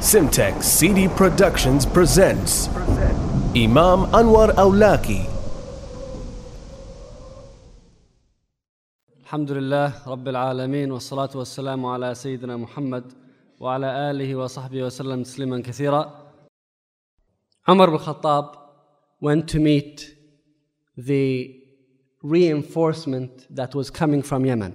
Simtex CD Productions presents Imam Anwar Awlaki. Alhamdulillah Rabbil Alameen wa salatu wa salamu ala Sayyidina Muhammad wa ala alihi wa sahbihi wa sallam tasliman kathira. Umar ibn Khattab went to meet the reinforcement that was coming from Yemen.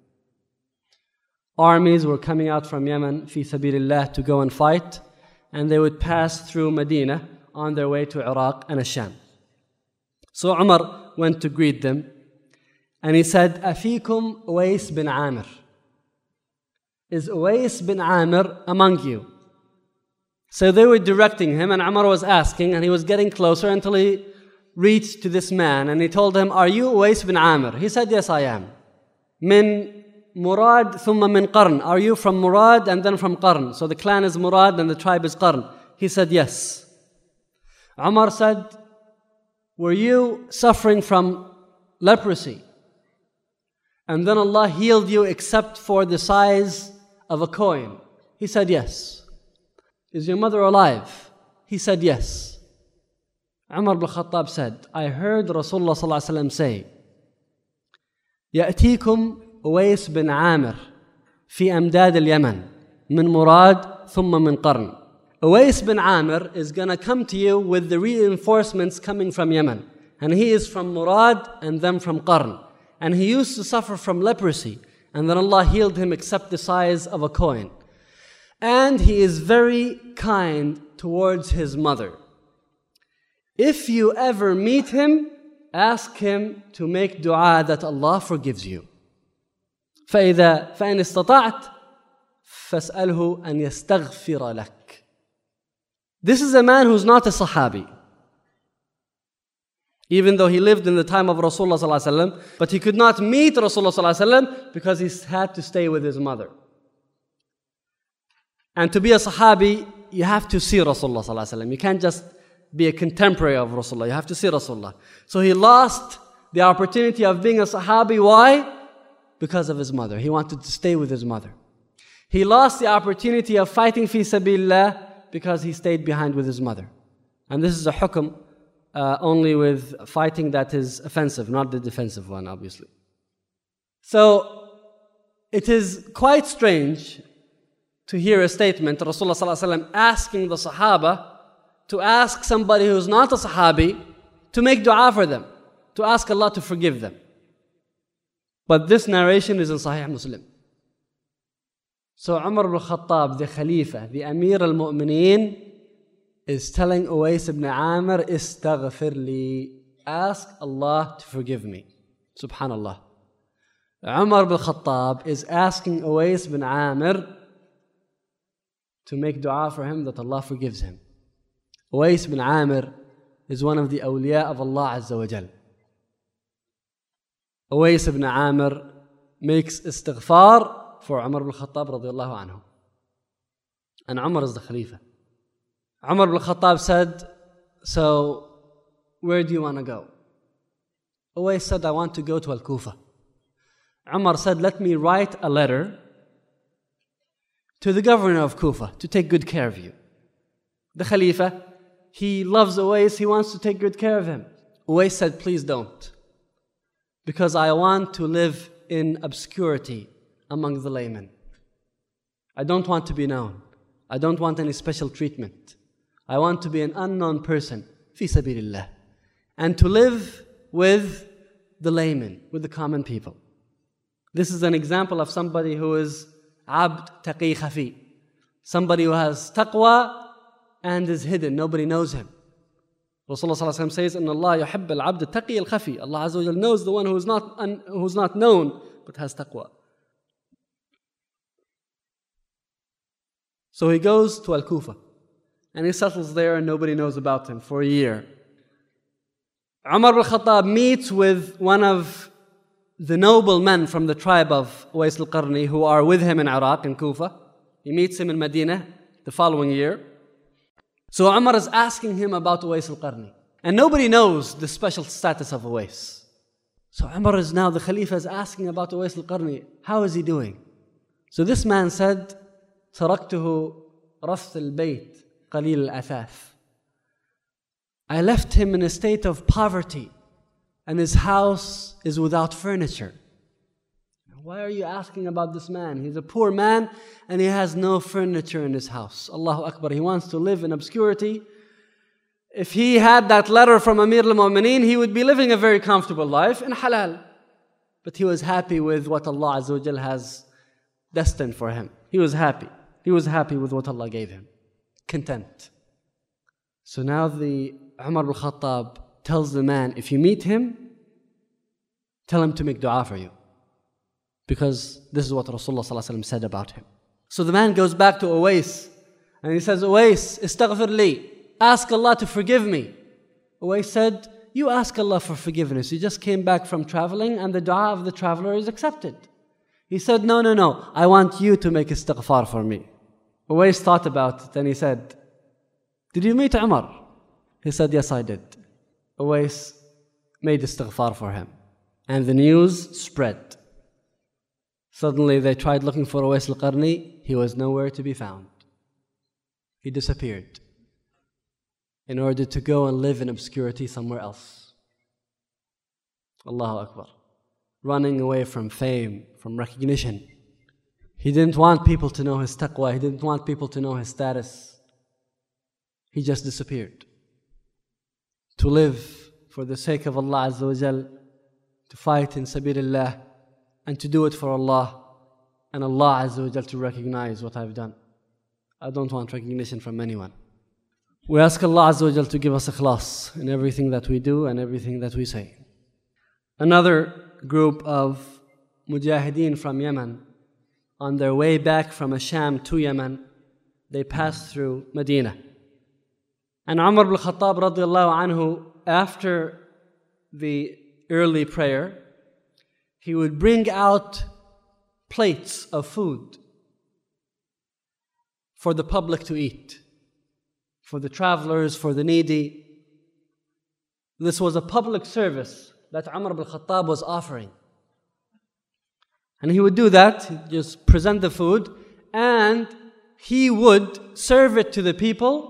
Armies were coming out from Yemen fi sabilillah to go and fight, and they would pass through Medina on their way to Iraq and Asham. So Umar went to greet them, and he said, Afikum Uwais bin Amir. Is Uwais bin Amir among you? So they were directing him, and Umar was asking, and he was getting closer until he reached to this man, and he told him, Are you Uwais bin Amir? He said, Yes, I am. Min Murad thumma min Qarn. Are you from Murad and then from Qarn? So the clan is Murad and the tribe is Qarn. He said, Yes. Umar said, Were you suffering from leprosy? And then Allah healed you except for the size of a coin? He said, Yes. Is your mother alive? He said, Yes. Umar ibn Khattab said, I heard Rasulullah sallallahu alaihi wasallam say, يأتيكم أويس بن عامر في أمداد اليمن من مراد ثم من قرن. Uwais bin Amir is going to come to you with the reinforcements coming from Yemen. And he is from Murad and then from Qarn. And he used to suffer from leprosy. And then Allah healed him except the size of a coin. And he is very kind towards his mother. If you ever meet him, ask him to make dua that Allah forgives you. فإن استطعت فاسأله أن يستغفر لك. This is a man who's not a Sahabi. Even though he lived in the time of Rasulullah sallallahu alaihi wasallam, but he could not meet Rasulullah sallallahu alaihi wasallam because he had to stay with his mother. And to be a Sahabi, you have to see Rasulullah sallallahu alaihi wasallam. You can't just be a contemporary of Rasulullah. You have to see Rasulullah. So he lost the opportunity of being a Sahabi. Why? Because of his mother. He wanted to stay with his mother. He lost the opportunity of fighting fi sabilillah because he stayed behind with his mother. And this is a hukum only with fighting that is offensive, not the defensive one, obviously. So it is quite strange to hear a statement, Rasulullah sallallahu alaihi wasallam asking the Sahaba to ask somebody who's not a Sahabi to make dua for them, to ask Allah to forgive them. But this narration is in Sahih Muslim. So Umar ibn Khattab, the Khalifa, the Amir al-Mu'mineen, is telling Uwais ibn Amir, Istaghfir li, ask Allah to forgive me. Subhanallah. Umar ibn Khattab is asking Uwais ibn Amir to make dua for him that Allah forgives him. Uwais ibn Amir is one of the awliya of Allah Azza wa Jal. Uwais ibn Amir makes istighfar for Umar ibn Khattab radiallahu anhu. And Umar is the Khalifa. Umar ibn Khattab said, So, where do you want to go? Uwais said, I want to go to Al-Kufa. Umar said, let me write a letter to the governor of Kufa to take good care of you. The Khalifa, he loves Uwais, he wants to take good care of him. Uwais said, please don't. Because I want to live in obscurity among the laymen. I don't want to be known. I don't want any special treatment. I want to be an unknown person, fi sabilillah, and to live with the laymen, with the common people. This is an example of somebody who is abd taqi khafi, somebody who has taqwa and is hidden, nobody knows him. Rasulullah sallallahu alaihi wasallam says, "Inna Allah yuhibb al-abd taqi al-khafi." Allah Azza wa Jalla knows the one who is not known but has taqwa. So he goes to Al-Kufa and he settles there and nobody knows about him for a year. Umar ibn Khattab meets with one of the noble men from the tribe of Uwais al-Qarni who are with him in Iraq, in Kufa. He meets him in Medina the following year. So Umar is asking him about Uwais al-Qarni. And nobody knows the special status of Uwais. So Umar is now, the Khalifa is asking about Uwais al-Qarni. How is he doing? So this man said, تركته رث البيت قليل الأثاث. I left him in a state of poverty, and his house is without furniture. Why are you asking about this man? He's a poor man and he has no furniture in his house. Allahu Akbar. He wants to live in obscurity. If he had that letter from Amir al-Mu'mineen, he would be living a very comfortable life in halal. But he was happy with what Allah Azza wa Jal has destined for him. He was happy. He was happy with what Allah gave him. Content. So now the Umar al-Khattab tells the man, if you meet him, tell him to make dua for you. Because this is what Rasulullah said about him. So the man goes back to Uwais and he says, Uwais, istaghfir li. Ask Allah to forgive me. Uwais said, you ask Allah for forgiveness. You just came back from traveling and the dua of the traveler is accepted. He said, no. I want you to make istighfar for me. Uwais thought about it and he said, did you meet Umar? He said, yes, I did. Uwais made istighfar for him. And the news spread. Suddenly they tried looking for Uwais al-Qarni. He was nowhere to be found. He disappeared in order to go and live in obscurity somewhere else. Allahu Akbar. Running away from fame, from recognition. He didn't want people to know his taqwa. He didn't want people to know his status. He just disappeared. To live for the sake of Allah Azza wa Jal, to fight in Sabilillah, and to do it for Allah, and Allah Azza wa Jal to recognize what I've done. I don't want recognition from anyone. We ask Allah Azza wa Jal to give us ikhlas in everything that we do and everything that we say. Another group of mujahideen from Yemen, on their way back from Asham to Yemen, they passed through Medina. And Umar ibn Khattab radiallahu anhu, after the early prayer, he would bring out plates of food for the public to eat, for the travelers, for the needy. This was a public service that Umar ibn Khattab was offering. And he would do that, he'd just present the food, and he would serve it to the people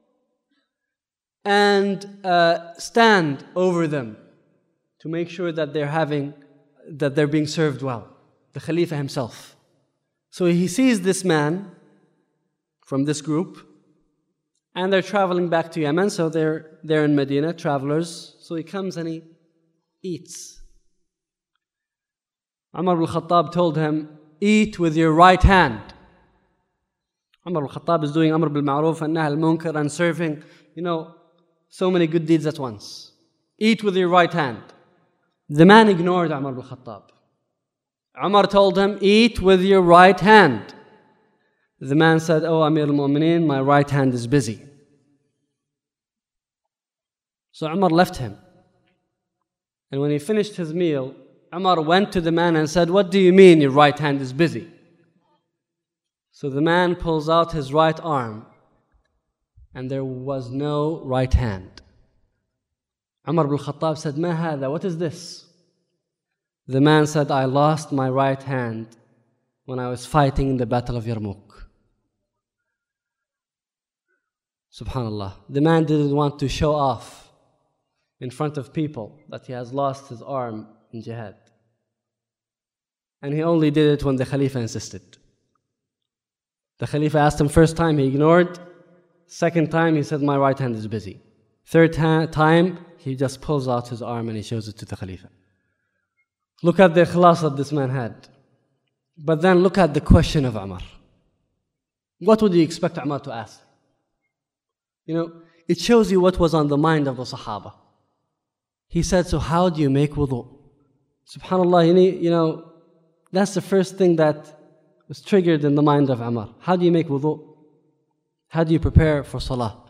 and stand over them to make sure that they're being served well. The Khalifa himself. So he sees this man from this group, and they're traveling back to Yemen, so they're in Medina, travelers. So he comes and he eats. Umar ibn Khattab told him, eat with your right hand. Umar ibn Khattab is doing Amr bil Ma'ruf and Nahy al Munkar and serving, so many good deeds at once. Eat with your right hand. The man ignored Umar ibn Khattab. Umar told him, eat with your right hand. The man said, oh Amir al-Mu'mineen, my right hand is busy. So Umar left him. And when he finished his meal, Umar went to the man and said, what do you mean your right hand is busy? So the man pulls out his right arm, and there was no right hand. Umar ibn Khattab said, Ma hada, what is this? The man said, I lost my right hand when I was fighting in the Battle of Yarmouk. Subhanallah. The man didn't want to show off in front of people that he has lost his arm in jihad. And he only did it when the Khalifa insisted. The Khalifa asked him first time, he ignored. Second time, he said, my right hand is busy. Third time, he just pulls out his arm and he shows it to the Khalifa. Look at the ikhlas that this man had. But then look at the question of Umar. What would you expect Umar to ask? It shows you what was on the mind of the Sahaba. He said, so how do you make wudu? SubhanAllah, that's the first thing that was triggered in the mind of Umar. How do you make wudu? How do you prepare for salah?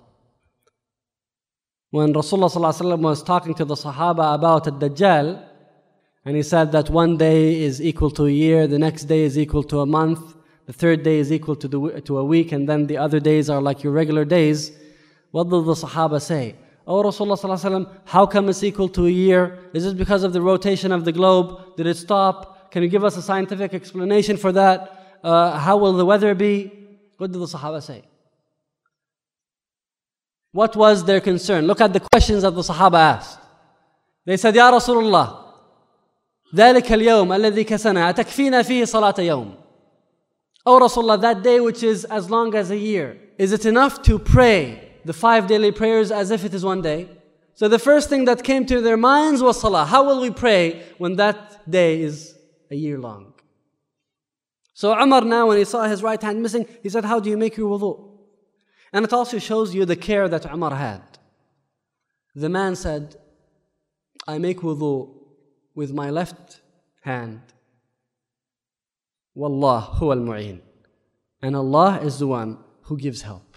When Rasulullah ﷺ was talking to the Sahaba about Ad-Dajjal, and he said that one day is equal to a year, the next day is equal to a month, the third day is equal to a week, and then the other days are like your regular days, what did the Sahaba say? Oh Rasulullah ﷺ, how come it's equal to a year? Is it because of the rotation of the globe? Did it stop? Can you give us a scientific explanation for that? How will the weather be? What did the Sahaba say? What was their concern? Look at the questions that the Sahaba asked. They said, Ya Rasulullah, ذلك اليوم الذي كسنا أتكفينا فيه صلاة يوم. Oh Rasulullah, that day which is as long as a year, is it enough to pray the 5 daily prayers as if it is one day? So the first thing that came to their minds was salah. How will we pray when that day is a year long? So Umar now, when he saw his right hand missing, he said, how do you make your wudu? And it also shows you the care that Umar had. The man said, I make wudu with my left hand. Wallah huwa al-mu'in. And Allah is the one who gives help.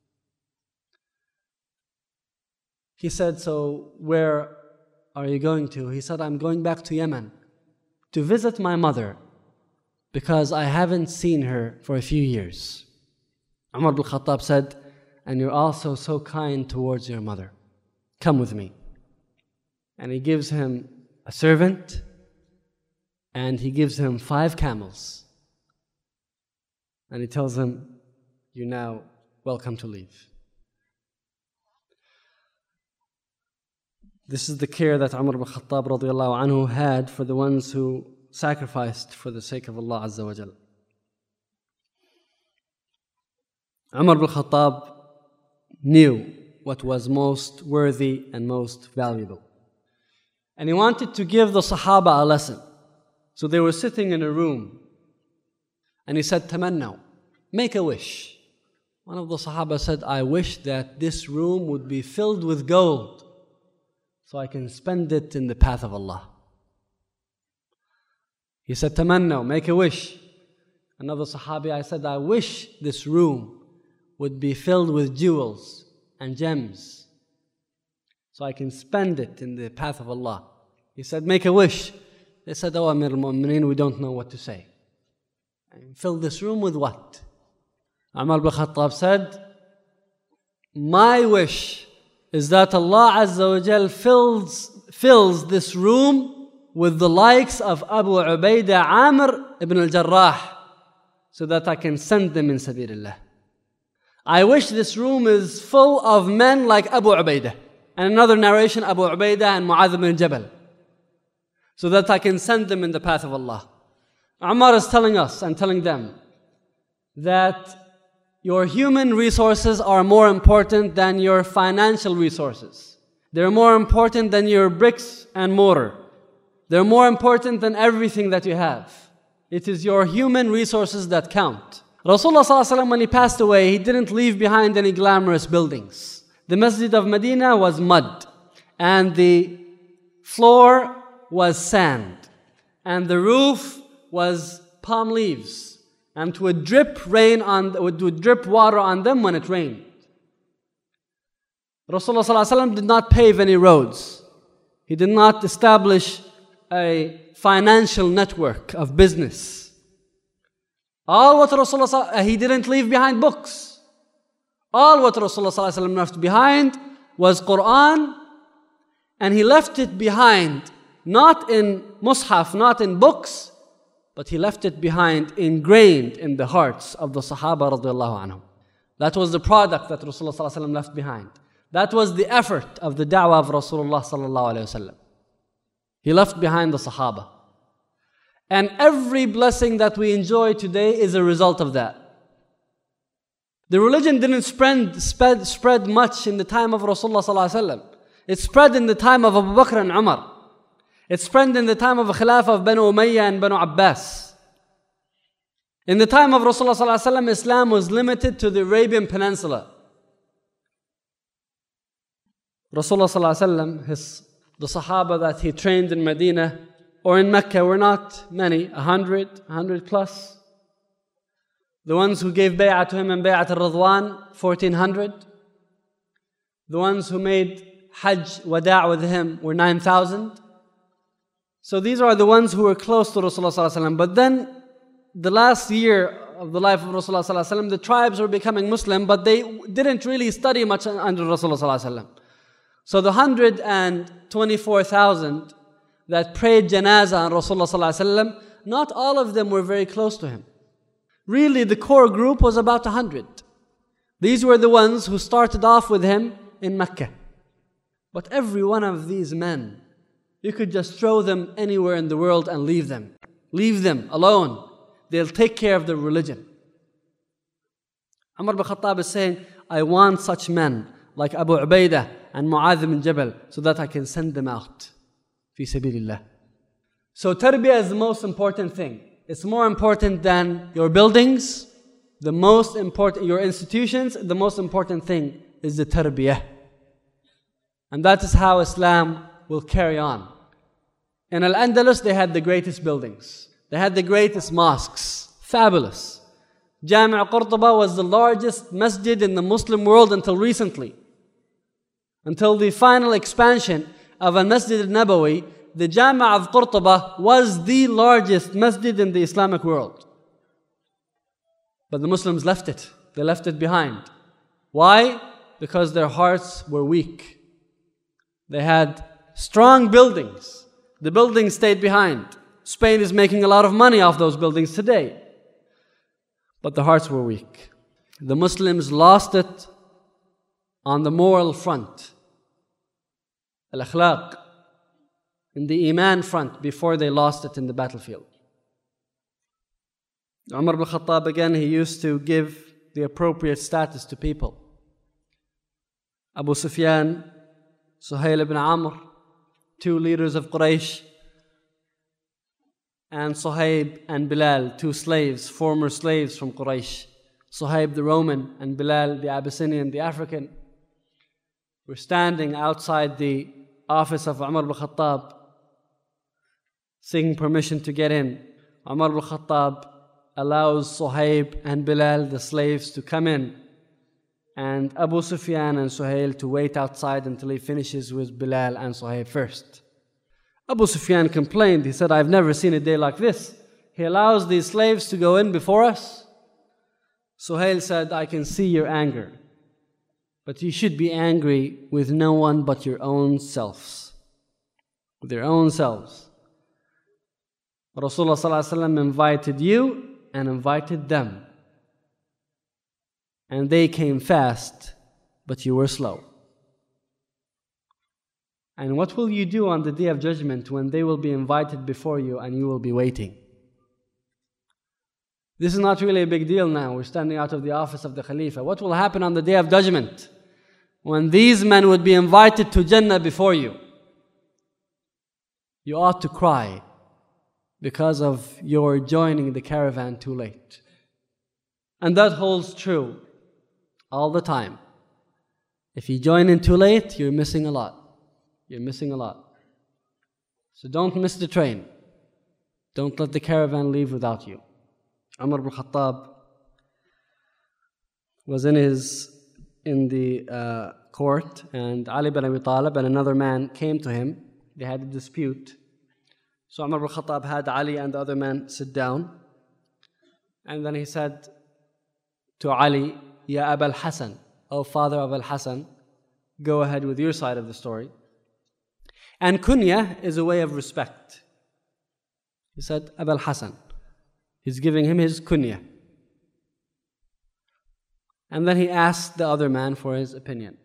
He said, so where are you going to? He said, I'm going back to Yemen to visit my mother because I haven't seen her for a few years. Umar ibn Khattab said, and you're also so kind towards your mother. Come with me. And he gives him a servant and he gives him 5 camels. And he tells him, you're now welcome to leave. This is the care that Umar ibn Khattab radiallahu anhu had for the ones who sacrificed for the sake of Allah Azza wa Jal. Umar ibn Khattab knew what was most worthy and most valuable. And he wanted to give the Sahaba a lesson. So they were sitting in a room. And he said, Tamannaw, make a wish. One of the Sahaba said, I wish that this room would be filled with gold so I can spend it in the path of Allah. He said, Tamannaw, make a wish. Another Sahabi, I said, I wish this room would be filled with jewels and gems so I can spend it in the path of Allah. He said, make a wish. They said, oh Amir al-Mu'mineen, we don't know what to say. And fill this room with what? Umar ibn Khattab said, my wish is that Allah Azza wa Jal fills this room with the likes of Abu Ubaidah Amr ibn al-Jarrah so that I can send them in Sabilullah. I wish this room is full of men like Abu Ubaidah. And another narration, Abu Ubaidah and Mu'adh ibn Jabal, so that I can send them in the path of Allah. Umar is telling us and telling them that your human resources are more important than your financial resources. They're more important than your bricks and mortar. They're more important than everything that you have. It is your human resources that count. Rasulullah ﷺ, when he passed away, he didn't leave behind any glamorous buildings. The Masjid of Medina was mud, and the floor was sand, and the roof was palm leaves, and it would drip water on them when it rained. Rasulullah ﷺ did not pave any roads. He did not establish a financial network of business. All what Rasulullah, he didn't leave behind books. All what Rasulullah ﷺ left behind was Quran, and he left it behind not in mushaf, not in books, but he left it behind ingrained in the hearts of the Sahaba radiallahu anhum. That was the product that Rasulullah ﷺ left behind. That was the effort of the da'wah of Rasulullah sallallahu alayhi wasallam. He left behind the Sahaba. And every blessing that we enjoy today is a result of that. The religion didn't spread much in the time of Rasulullah sallallahu alaihi wasallam. It spread in the time of Abu Bakr and Umar. It spread in the time of the Khilafah of Banu Umayyah and Banu Abbas. In the time of Rasulullah sallallahu alaihi wasallam, Islam was limited to the Arabian Peninsula. Rasulullah sallallahu alaihi wasallam, the Sahaba that he trained in Medina or in Mecca were not many, 100 plus. The ones who gave bay'ah to him in Bay'at al-Radwan, 1,400. The ones who made Hajj Wada' with him were 9,000. So these are the ones who were close to Rasulullah sallallahu alaihi wasallam. But then, the last year of the life of Rasulullah sallallahu alaihi wasallam, the tribes were becoming Muslim, but they didn't really study much under Rasulullah sallallahu alaihi wasallam. So the 124,000 that prayed janazah on Rasulullah sallallahu alaihi wasallam, not all of them were very close to him. Really, the core group was about 100. These were the ones who started off with him in Mecca. But every one of these men, you could just throw them anywhere in the world and leave them. Leave them alone. They'll take care of their religion. Umar ibn Khattab is saying, I want such men like Abu Ubaidah and Mu'adh bin Jabal so that I can send them out. Fi sabilillah. So tarbiyah is the most important thing. It's more important than your buildings, the most important, your institutions. The most important thing is the tarbiyah. And that is how Islam will carry on. In Al-Andalus, they had the greatest buildings. They had the greatest mosques. Fabulous. Jami' Qurtuba was the largest masjid in the Muslim world until recently. Until the final expansion of Al-Masjid al-Nabawi, the Jami' of Qurtuba was the largest masjid in the Islamic world. But the Muslims left it. They left it behind. Why? Because their hearts were weak. They had strong buildings. The buildings stayed behind. Spain is making a lot of money off those buildings today. But the hearts were weak. The Muslims lost it on the moral front. Al-akhlaq. In the iman front before they lost it in the battlefield. Umar ibn Khattab, again, he used to give the appropriate status to people. Abu Sufyan, Suhail ibn Amr, two leaders of Quraysh, and Suhaib and Bilal, two slaves, former slaves from Quraysh. Suhaib the Roman and Bilal the Abyssinian, the African, were standing outside the office of Umar ibn Khattab, seeking permission to get in. Umar ibn Khattab allows Suhaib and Bilal, the slaves, to come in, and Abu Sufyan and Suhail to wait outside until he finishes with Bilal and Suhaib first. Abu Sufyan complained. He said, I've never seen a day like this. He allows these slaves to go in before us. Suhail said, I can see your anger, but you should be angry with no one but your own selves. With your own selves. Rasulullah ﷺ invited you and invited them. And they came fast, but you were slow. And what will you do on the Day of Judgment when they will be invited before you and you will be waiting? This is not really a big deal now. We're standing out of the office of the Khalifa. What will happen on the Day of Judgment when these men would be invited to Jannah before you? You ought to cry because of your joining the caravan too late. And that holds true all the time. If you join in too late, you're missing a lot. You're missing a lot. So don't miss the train. Don't let the caravan leave without you. Umar ibn Khattab was in the court, and Ali ibn Abi Talib and another man came to him. They had a dispute. So Umar ibn Khattab had Ali and the other man sit down. And then he said to Ali, Ya Abul Hasan, O father of Al-Hasan, go ahead with your side of the story. And kunya is a way of respect. He said, Abul Hasan. He's giving him his kunya. And then he asked the other man for his opinion.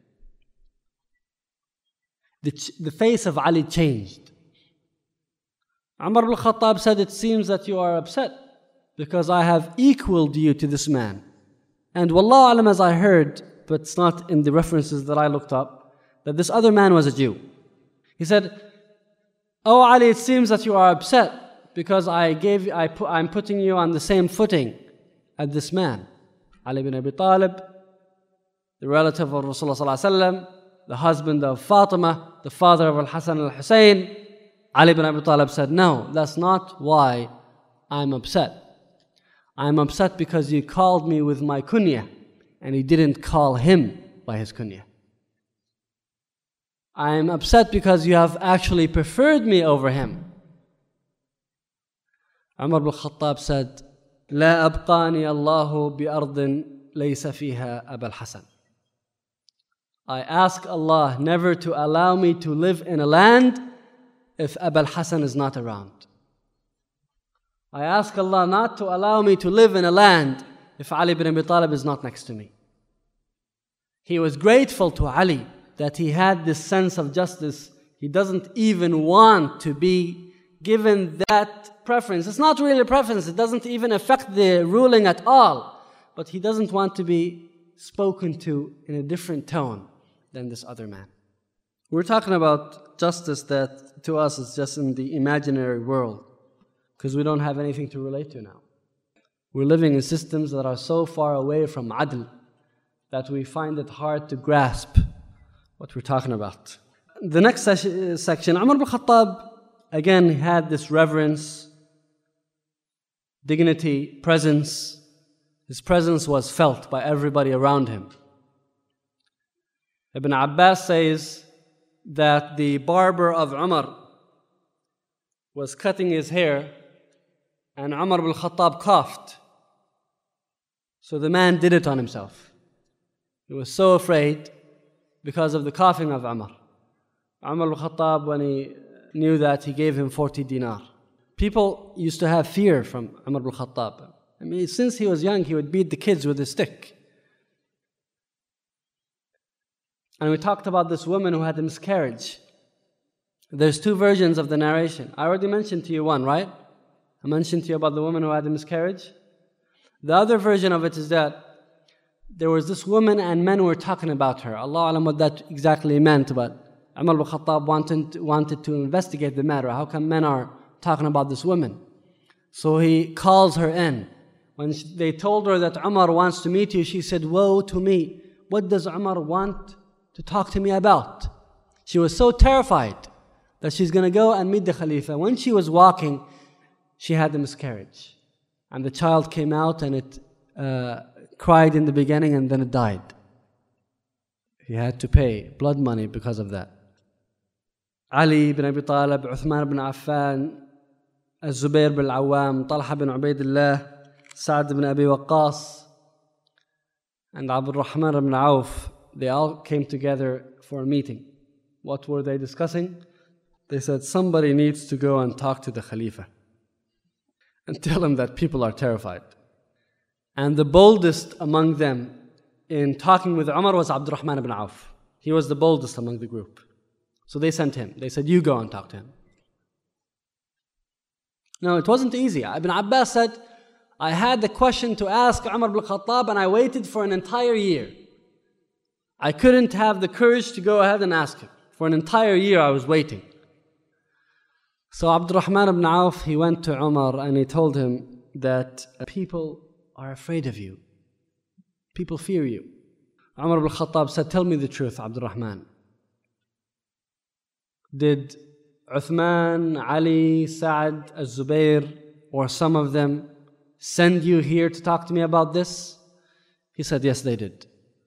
The face of Ali changed. Umar ibn Khattab said, it seems that you are upset because I have equaled you to this man. And wallahu alam, as I heard, but it's not in the references that I looked up, that this other man was a Jew. He said, Oh Ali, it seems that you are upset because I'm putting you on the same footing as this man. Ali ibn Abi Talib, the relative of Rasulullah ﷺ, the husband of Fatima, the father of Al-Hasan al-Hussein. Ali ibn Abi Talib said, no, that's not why I'm upset. I'm upset because you called me with my kunya and he didn't call him by his kunya. I'm upset because you have actually preferred me over him. Umar ibn Khattab said, لا أبقاني الله بأرض ليس فيها أبا الحسن. I ask Allah never to allow me to live in a land if Abu al-Hasan is not around. I ask Allah not to allow me to live in a land if Ali ibn Abi Talib is not next to me. He was grateful to Ali that he had this sense of justice. He doesn't even want to be given that preference. It's not really a preference. It doesn't even affect the ruling at all. But he doesn't want to be spoken to in a different tone than this other man. We're talking about justice that to us is just in the imaginary world, because we don't have anything to relate to now. We're living in systems that are so far away from adl that we find it hard to grasp what we're talking about. The next section, Umar ibn Khattab again had this reverence, dignity, presence. His presence was felt by everybody around him. Ibn Abbas says that the barber of Umar was cutting his hair and Umar ibn Khattab coughed. So the man did it on himself. He was so afraid because of the coughing of Umar. Umar ibn Khattab, when he knew that, he gave him 40 dinar. People used to have fear from Umar ibn Khattab. I mean, since he was young, he would beat the kids with a stick. And we talked about this woman who had a miscarriage. There's two versions of the narration. I already mentioned to you one, right? I mentioned to you about the woman who had a miscarriage. The other version of it is that there was this woman and men were talking about her. Allah alam what that exactly meant, but Umar ibn Khattab wanted to investigate the matter. How come men are talking about this woman? So he calls her in. When they told her that Umar wants to meet you, she said, "Woe to me. What does Umar want to talk to me about?" She was so terrified that she's going to go and meet the Khalifa. When she was walking, she had a miscarriage. And the child came out and it cried in the beginning and then it died. He had to pay blood money because of that. Ali ibn Abi Talib, Uthman ibn Affan, Zubair ibn Awam, Talha ibn Ubaidillah, Sa'd ibn Abi Waqqas, and Abdul Rahman ibn Auf, they all came together for a meeting. What were they discussing? They said, somebody needs to go and talk to the Khalifa and tell him that people are terrified. And the boldest among them in talking with Umar was Abdul Rahman ibn Auf. He was the boldest among the group. So they sent him. They said, you go and talk to him. No, it wasn't easy. Ibn Abbas said, I had the question to ask Umar ibn Khattab and I waited for an entire year. I couldn't have the courage to go ahead and ask him. For an entire year I was waiting. So Abdul Rahman ibn Auf, he went to Umar and he told him that people are afraid of you. People fear you. Umar ibn Khattab said, tell me the truth, Abdul Rahman. Did Uthman, Ali, Sa'd, Zubair, or some of them send you here to talk to me about this? He said, yes, they did.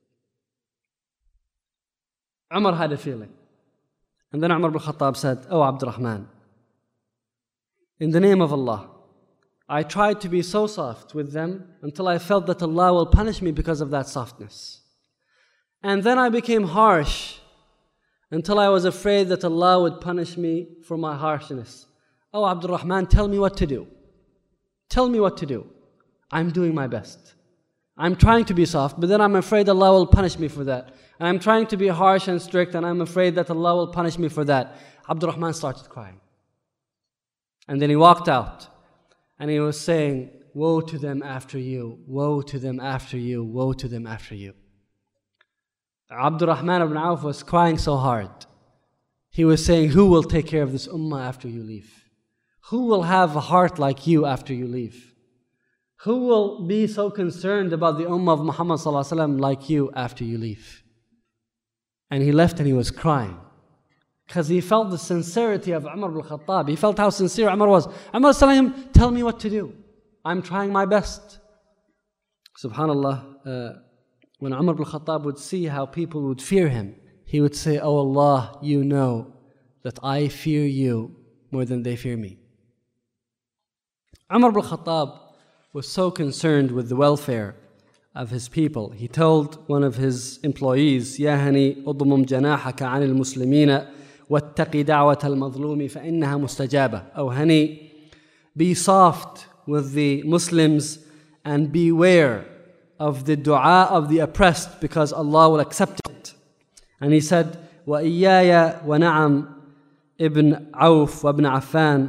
Umar had a feeling. And then Umar ibn Khattab said, oh, Abdul Rahman, in the name of Allah, I tried to be so soft with them until I felt that Allah will punish me because of that softness. And then I became harsh until I was afraid that Allah would punish me for my harshness. Oh, Abdul Rahman, tell me what to do. Tell me what to do. I'm doing my best. I'm trying to be soft, but then I'm afraid Allah will punish me for that. And I'm trying to be harsh and strict, and I'm afraid that Allah will punish me for that. Abdul Rahman started crying. And then he walked out. And he was saying, woe to them after you, woe to them after you, woe to them after you. Abdul Rahman ibn Auf was crying so hard. He was saying, who will take care of this ummah after you leave? Who will have a heart like you after you leave? Who will be so concerned about the ummah of Muhammad sallallahu alaihi wasallam like you after you leave? And he left and he was crying. Because he felt the sincerity of Umar ibn Khattab. He felt how sincere Umar was. Umar was telling him, tell me what to do. I'm trying my best. SubhanAllah, when Umar ibn Khattab would see how people would fear him, he would say, oh Allah, you know that I fear you more than they fear me. Umar ibn Khattab was so concerned with the welfare of his people. He told one of his employees, يا هني أضمم جناحك عن المسلمين واتقي دعوة المظلوم فإنها مستجابة. Oh honey, be soft with the Muslims and beware of the dua of the oppressed because Allah will accept it. And he said, وَإِيَّايَ وَنَعَمْ ibn Auf وابن عفان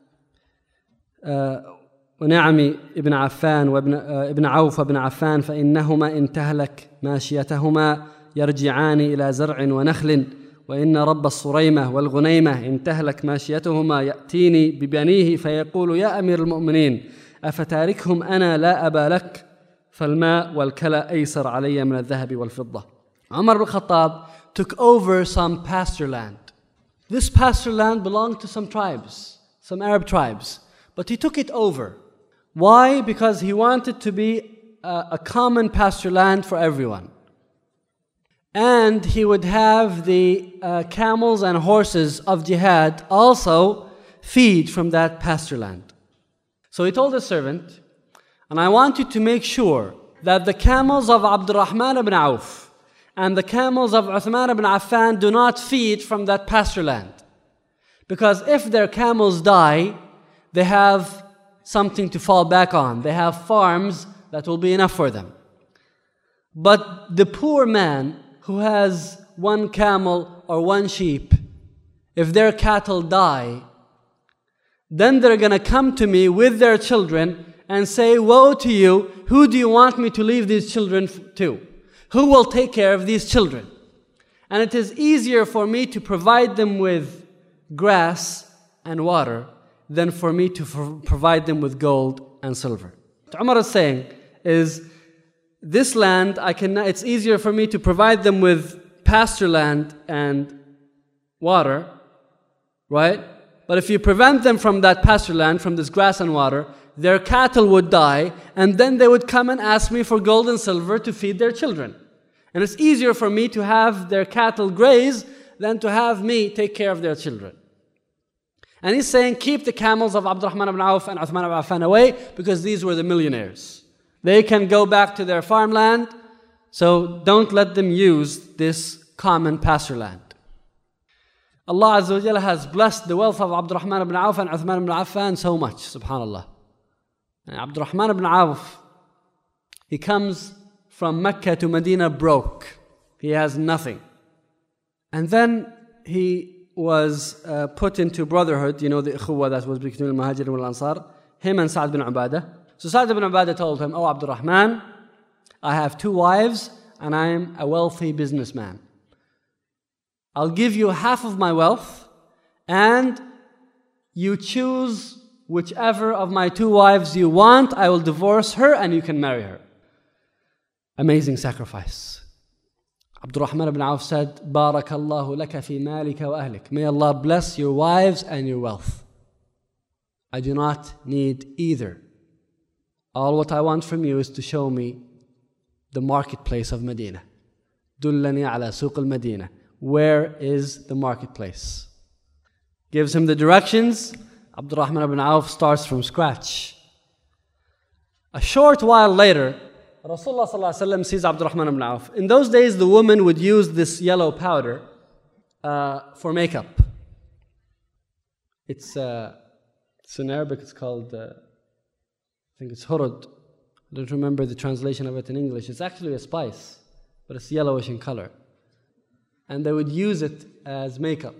ونعم ابن عفان وابن عوف وابن عفان فإنهما إن تهلك ماشيتهما يرجعان إلى زرع ونخل وإن رب الصريمة والغنيمة إن تهلك ماشيتهما يأتيني ببنيه فيقول يا أمير المؤمنين أفتاركهم أنا لا أبا لك فالماء والكلى أيسر علي من الذهب والفضة. Umar ibn Khattab took over some pasture land. This pasture land belonged to some tribes, some Arab tribes, but he took it over. Why? Because he wanted to be a common pasture land for everyone. And he would have the camels and horses of jihad also feed from that pasture land. So he told his servant, and I want you to make sure that the camels of Abdurrahman ibn Auf and the camels of Uthman ibn Affan do not feed from that pasture land. Because if their camels die, they have something to fall back on. They have farms that will be enough for them. But the poor man who has one camel or one sheep, if their cattle die, then they're going to come to me with their children and say, woe to you, who do you want me to leave these children to? Who will take care of these children? And it is easier for me to provide them with grass and water than for me to provide them with gold and silver. What Umar is saying is, this land, it's easier for me to provide them with pasture land and water, right? But if you prevent them from that pasture land, from this grass and water, their cattle would die, and then they would come and ask me for gold and silver to feed their children. And it's easier for me to have their cattle graze than to have me take care of their children. And he's saying, keep the camels of Abdurrahman ibn Auf and Uthman ibn Affan away, because these were the millionaires. They can go back to their farmland, so don't let them use this common pasture land. Allah Azza wa Jalla has blessed the wealth of Abdurrahman ibn Auf and Uthman ibn Affan so much, subhanAllah. And Abdurrahman ibn Auf, he comes from Mecca to Medina broke. He has nothing. And then he was put into brotherhood, you know, the ikhuwa that was between al-Muhajirin and al-Ansar, him and Sa'd bin Ubadah. So Sa'd bin Ubadah told him, oh Abdurrahman, I have 2 wives and I am a wealthy businessman. I'll give you half of my wealth and you choose whichever of my 2 wives you want. I will divorce her and you can marry her. Amazing sacrifice. Abdurrahman ibn Auf said, Barakallahu laka fi malika wa ahlik. May Allah bless your wives and your wealth. I do not need either. All what I want from you is to show me the marketplace of Medina. Dullani ala suq al-Madina. Where is the marketplace? Gives him the directions. Abdurrahman ibn Auf starts from scratch. A short while later, Rasulullah sallallahu alaihi wasallam sees Abdurrahman ibn Auf. In those days, the woman would use this yellow powder for makeup. It's in Arabic, it's called, I think it's hurud. I don't remember the translation of it in English. It's actually a spice, but it's yellowish in color. And they would use it as makeup.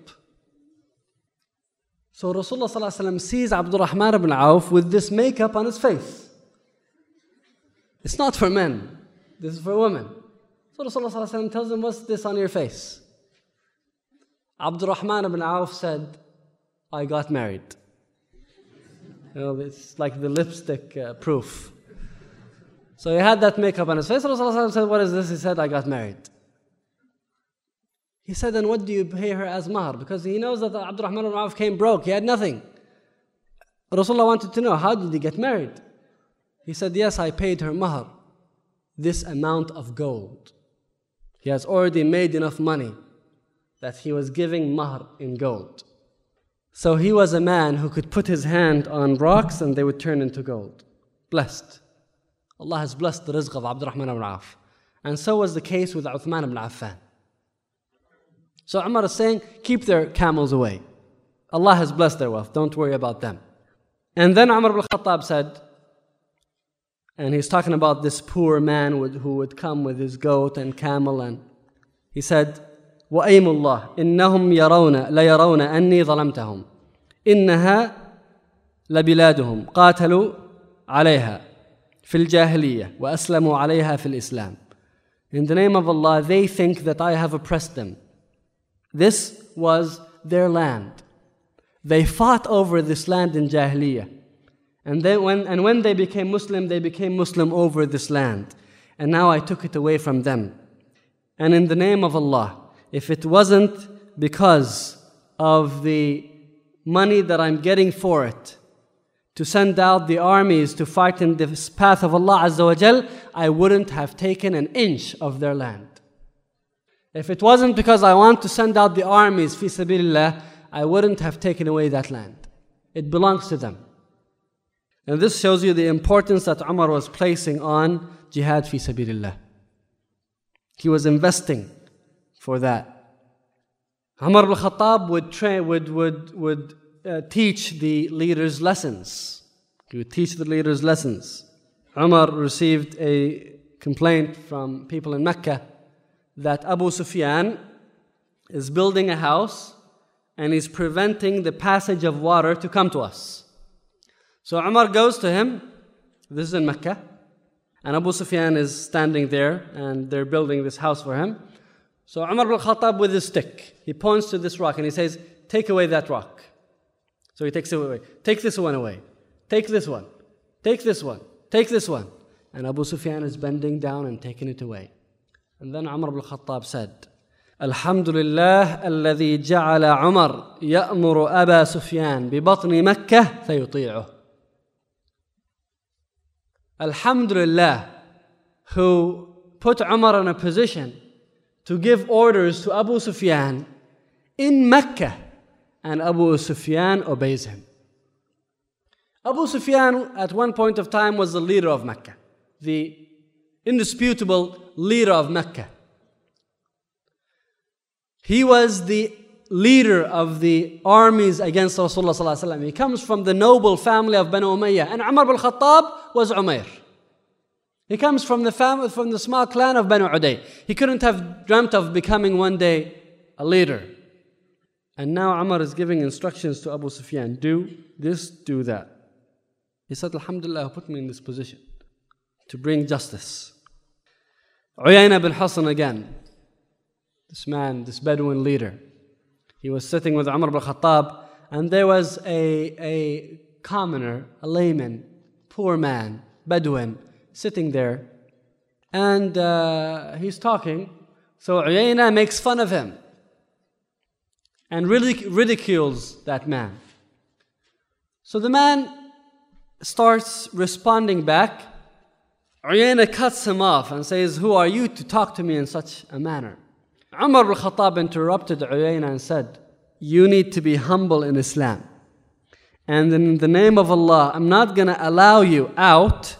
So Rasulullah sallallahu alaihi wasallam sees Abdurrahman ibn Auf with this makeup on his face. It's not for men. This is for women. So Rasulullah sallallahu alaihi wasallam tells him, what's this on your face? Abdurrahman ibn Auf said, I got married. You know, it's like the lipstick proof. So he had that makeup on his face. Rasulullah sallallahu alaihi wasallam said, what is this? He said, I got married. He said, then what do you pay her as mahar? Because he knows that Abdurrahman ibn Auf came broke. He had nothing. Rasulullah wanted to know, how did he get married? He said, yes, I paid her mahar, this amount of gold. He has already made enough money that he was giving mahar in gold. So he was a man who could put his hand on rocks and they would turn into gold. Blessed. Allah has blessed the rizq of Abdurrahman ibn Auf. And so was the case with Uthman ibn Affan. So Umar is saying, keep their camels away. Allah has blessed their wealth. Don't worry about them. And then Umar ibn Khattab said, and he's talking about this poor man who would come with his goat and camel, and he said, وأيم الله إنهم ليرون أني ظلمتهم إنها لبلادهم قاتلوا عليها في الجاهلية وأسلموا عليها في الإسلام. In the name of Allah, they think that I have oppressed them. This was their land. They fought over this land in Jahiliyyah. And when they became Muslim over this land. And now I took it away from them. And in the name of Allah, if it wasn't because of the money that I'm getting for it, to send out the armies to fight in this path of Allah Azza wa Jal, I wouldn't have taken an inch of their land. If it wasn't because I want to send out the armies, fi sabilillah, I wouldn't have taken away that land. It belongs to them. And this shows you the importance that Umar was placing on jihad fi sabilillah. He was investing for that. Umar ibn Khattab would teach the leaders lessons. He would teach the leaders lessons. Umar received a complaint from people in Mecca that Abu Sufyan is building a house and is preventing the passage of water to come to us. So Umar goes to him, this is in Mecca, and Abu Sufyan is standing there and they're building this house for him. So Umar ibn Khattab with his stick, he points to this rock and he says, take away that rock. So he takes it away. Take this one away. Take this one. Take this one. Take this one. And Abu Sufyan is bending down and taking it away. And then Umar ibn Khattab said, Alhamdulillah alladhi ja'ala Umar ya'muru Aba Sufyan bi batni Makkah fayuti'uh. Alhamdulillah, who put Umar in a position to give orders to Abu Sufyan in Mecca, and Abu Sufyan obeys him. Abu Sufyan at one point of time was the leader of Mecca, the indisputable leader of Mecca. He was the leader of the armies against Rasulullah sallallahu alaihi wasallam. He comes from the noble family of Banu Umayyah, and Umar ibn Khattab was Umayr. He comes from the small clan of Banu Uday. He couldn't have dreamt of becoming one day a leader. And now Umar is giving instructions to Abu Sufyan, do this, do that. He said, Alhamdulillah, put me in this position to bring justice. Uyayna bin Hasan again, this man, this Bedouin leader, he was sitting with Umar ibn Khattab, and there was a commoner, a layman, poor man, Bedouin, sitting there, and he's talking. So Uyayna makes fun of him and really ridicules that man. So the man starts responding back. Uyayna cuts him off and says, who are you to talk to me in such a manner? Umar ibn Khattab interrupted Uyayna and said, you need to be humble in Islam. And in the name of Allah, I'm not going to allow you out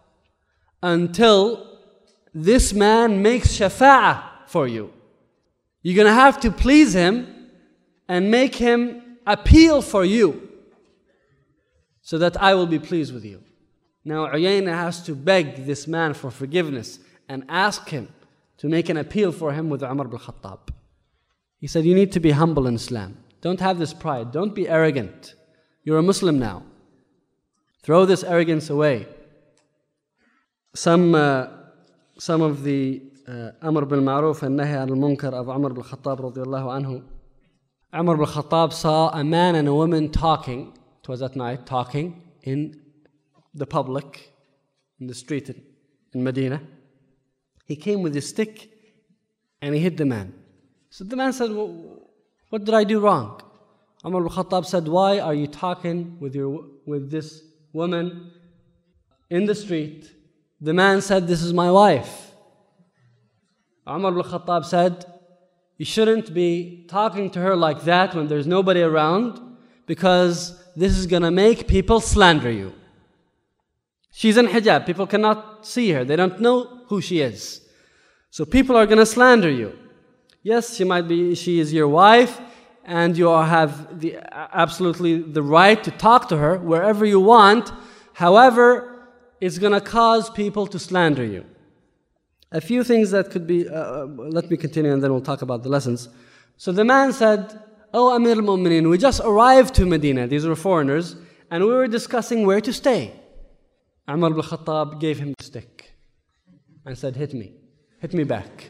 until this man makes shafa'ah for you. You're going to have to please him and make him appeal for you so that I will be pleased with you. Now Uyayna has to beg this man for forgiveness and ask him to make an appeal for him with Umar ibn Khattab. He said, you need to be humble in Islam. Don't have this pride. Don't be arrogant. You're a Muslim now. Throw this arrogance away. Some of the Amr bil Ma'ruf and Nahy al Munkar of Umar ibn Khattab radiyallahu anhu. Umar ibn Khattab saw a man and a woman talking. It was at night, talking in the public, in the street in Medina. He came with his stick and he hit the man. So the man said, what did I do wrong? Umar ibn Khattab said, why are you talking with this woman in the street? The man said, this is my wife. Umar ibn Khattab said, you shouldn't be talking to her like that when there's nobody around, because this is going to make people slander you. She's in hijab. People cannot see her. They don't know who she is. So people are going to slander you. Yes, she is your wife, and you have absolutely the right to talk to her wherever you want. However, it's going to cause people to slander you. A few things that could be, let me continue and then we'll talk about the lessons. So the man said, "Oh Amir al-Mu'mineen, we just arrived to Medina," these were foreigners, "and we were discussing where to stay." Umar ibn Khattab gave him the stick and said, hit me back.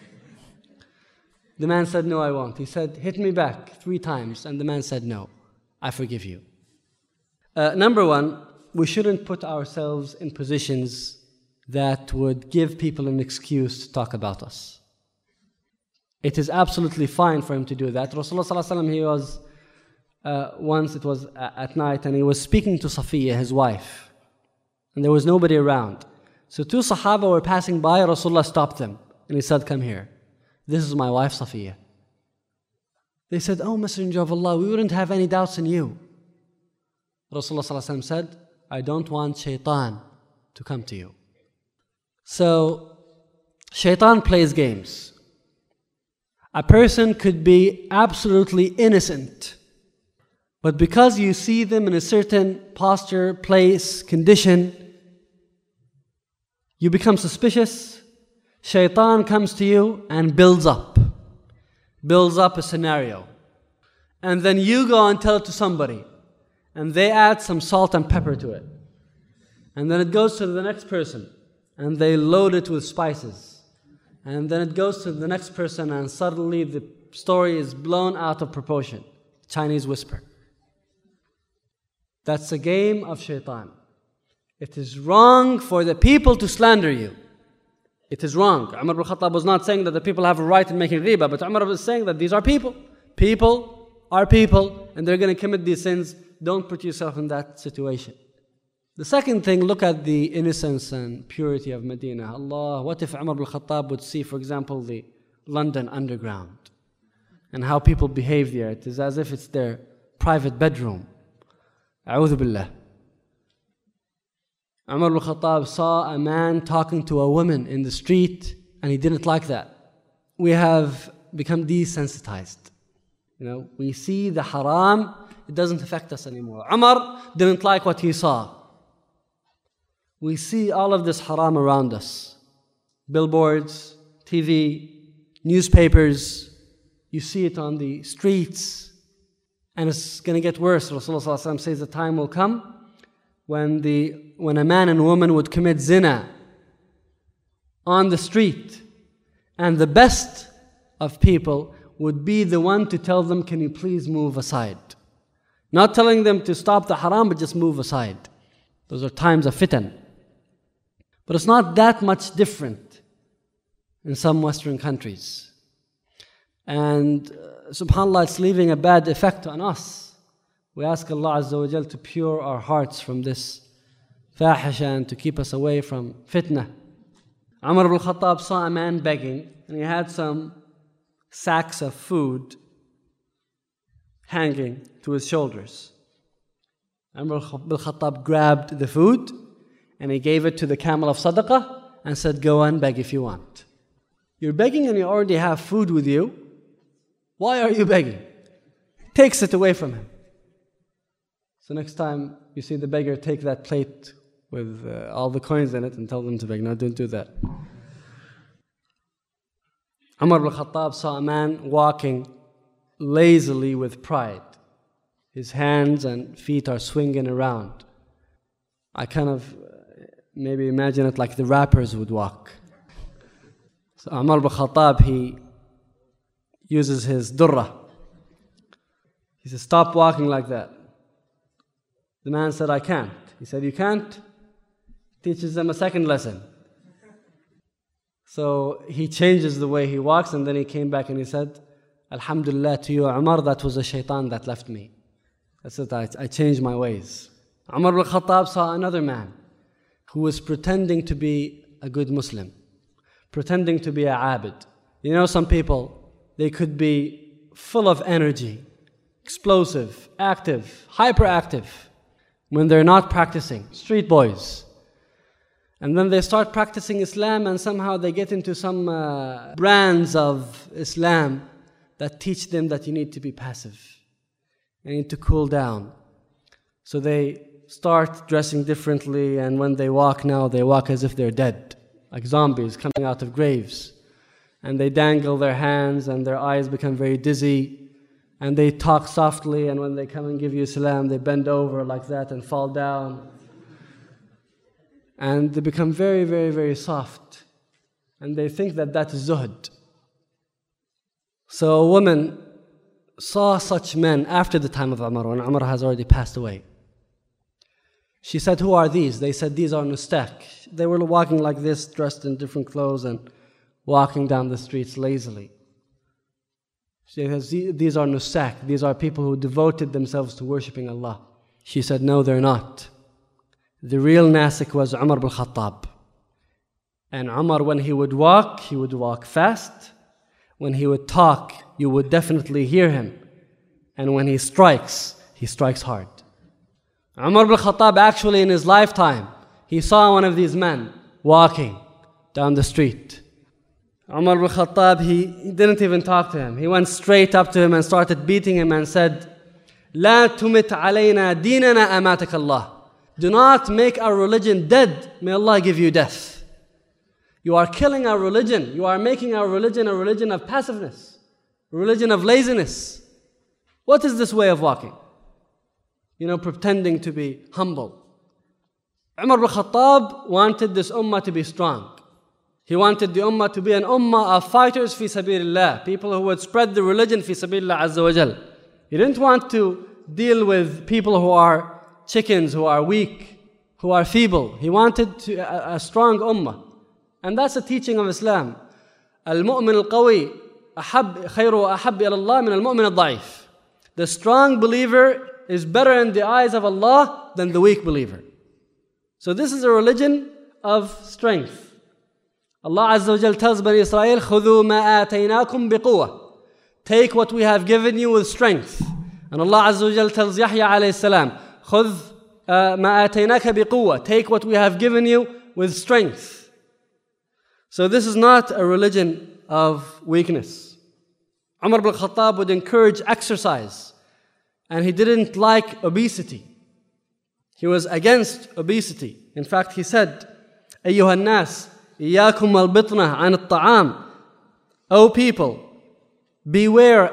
The man said, "No, I won't." He said, "Hit me back 3 times." And the man said, "No, I forgive you." Number one, we shouldn't put ourselves in positions that would give people an excuse to talk about us. It is absolutely fine for him to do that. Rasulullah sallallahu alaihi wasallam, he was, once it was at night, and he was speaking to Safiya, his wife. And there was nobody around. So 2 Sahaba were passing by, Rasulullah stopped them. And he said, "Come here. This is my wife, Safiya." They said, "Oh Messenger of Allah, we wouldn't have any doubts in you." Rasulullah sallallahu alaihi wasallam said, "I don't want shaitan to come to you." So, shaitan plays games. A person could be absolutely innocent, but because you see them in a certain posture, place, condition, you become suspicious. Shaitan comes to you and builds up a scenario. And then you go and tell it to somebody, and they add some salt and pepper to it. And then it goes to the next person, and they load it with spices. And then it goes to the next person, and suddenly the story is blown out of proportion. Chinese whisper. That's a game of shaitan. It is wrong for the people to slander you. It is wrong. Umar ibn Khattab was not saying that the people have a right in making riba, but Umar was saying that these are people. People are people, and they're going to commit these sins. Don't put yourself in that situation. The second thing, look at the innocence and purity of Medina. Allah, what if Umar ibn Khattab would see, for example, the London Underground and how people behave there? It is as if it's their private bedroom. A'udhu billah. Umar ibn Khattab saw a man talking to a woman in the street, and he didn't like that. We have become desensitized. We see the haram, it doesn't affect us anymore. Umar didn't like what he saw. We see all of this haram around us. Billboards, TV, newspapers. You see it on the streets. And it's going to get worse. Rasulullah says the time will come when a man and woman would commit zina on the street. And the best of people would be the one to tell them, "Can you please move aside?" Not telling them to stop the haram, but just move aside. Those are times of fitan. But it's not that much different in some Western countries. And subhanAllah, it's leaving a bad effect on us. We ask Allah Azza wa Jal to pure our hearts from this fahisha and to keep us away from fitna. Umar ibn Khattab saw a man begging, and he had some sacks of food hanging to his shoulders. Umar ibn Khattab grabbed the food and he gave it to the camel of sadaqah and said, "Go and beg if you want. You're begging and you already have food with you. Why are you begging?" Takes it away from him. So next time you see the beggar, take that plate with all the coins in it and tell them to beg. No, don't do that. Umar ibn Khattab saw a man walking lazily with pride. His hands and feet are swinging around. I kind of maybe imagine it like the rappers would walk. So Umar ibn Khattab, he uses his durra. He says, "Stop walking like that." The man said, "I can't." He said, "You can't?" Teaches them a second lesson. So he changes the way he walks, and then he came back and he said, "Alhamdulillah to you, Umar, that was a shaitan that left me. That's it, I changed my ways." Umar ibn Khattab saw another man who was pretending to be a good Muslim, pretending to be a abid. Some people, they could be full of energy, explosive, active, hyperactive, when they're not practicing, street boys. And then they start practicing Islam, and somehow they get into some brands of Islam that teach them that you need to be passive. You need to cool down. So they start dressing differently, and when they walk now, they walk as if they're dead. like zombies coming out of graves. And they dangle their hands and their eyes become very dizzy. And they talk softly, and when they come and give you salam, they bend over like that and fall down. And they become very, very, very soft. And they think that that is zuhd. So a woman saw such men after the time of Umar, when Umar has already passed away. She said, "Who are these?" They said, "These are nustak." They were walking like this, dressed in different clothes and walking down the streets lazily. She says, "These are nustak. These are people who devoted themselves to worshipping Allah." She said, "No, they're not. The real nasik was Umar bin Khattab. And Umar, when he would walk fast. When he would talk, you would definitely hear him. And when he strikes hard." Umar bin Khattab, actually in his lifetime, he saw one of these men walking down the street. Umar bin Khattab, he didn't even talk to him. He went straight up to him and started beating him and said, "La tumit alayna dinana amatak Allah." Do not make our religion dead. May Allah give you death. You are killing our religion. You are making our religion a religion of passiveness, a religion of laziness. What is this way of walking? Pretending to be humble. Umar bin Khattab wanted this ummah to be strong. He wanted the ummah to be an ummah of fighters fi sabilillah, people who would spread the religion fi sabilillah azza wa jal. He didn't want to deal with people who are chickens, who are weak, who are feeble. He wanted a strong ummah. And that's the teaching of Islam. Al-mu'min al-qawi khayru wa ahab ila Allah min al-mu'min al-da'if. The strong believer is better in the eyes of Allah than the weak believer. So this is a religion of strength. Allah Azza wa Jal tells Bani Israel, خُذُوا مَا آتَيْنَاكُمْ بِقُوَّةٍ. Take what we have given you with strength. And Allah Azza wa Jal tells Yahya alayhi salam, خُذْ مَا آتَيْنَاكَ بِقُوَّةٍ. Take what we have given you with strength. So this is not a religion of weakness. Umar bin Khattab would encourage exercise. And he didn't like obesity. He was against obesity. In fact, he said, أَيُّهَا النَّاسِ إِيَّاكُمْ وَالْبِطْنَةَ عَنِ الطَّعَامِ. O people, beware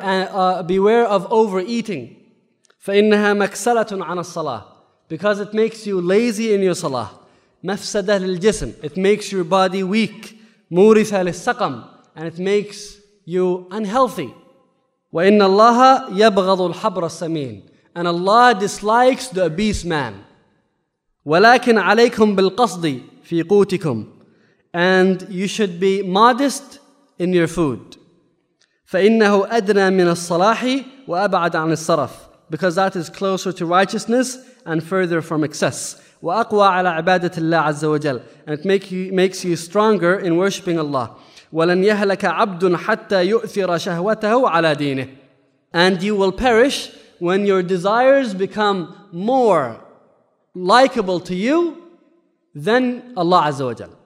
of overeating. فَإِنَّهَا مَكْسَلَةٌ عَنَ الصَّلَاةِ. Because it makes you lazy in your salah. مَفْسَدَةٌ لِلْجِسْمِ. It makes your body weak. مُورِثَةٌ لِلسَّقَمِ. And it makes you unhealthy. وَإِنَّ اللَّهَ يَبْغَضُ الْحَبْرَ السَّمِينَ. And Allah dislikes the obese man. وَلَكِنْ عَلَيْكُمْ بِالْقَصْدِ فِي قُوتِكُمْ. And you should be modest in your food. فَإِنَّهُ أَدْنَى مِنَ الصَّلَاحِ وَأَبْعَدَ عَنِ السَّرَفِ. Because that is closer to righteousness and further from excess. وَأَقْوَى عَلَى عِبَادَةِ اللَّهِ عَزَّ وَجَلَّ. And it makes you stronger in worshipping Allah. وَلَنْ يَهْلَكَ عَبْدٌ حَتَّى يُؤْثِرَ شَهْوَتَهُ عَلَى دِينِهِ. And you will perish when your desires become more likable to you than Allah Azza wa Jal,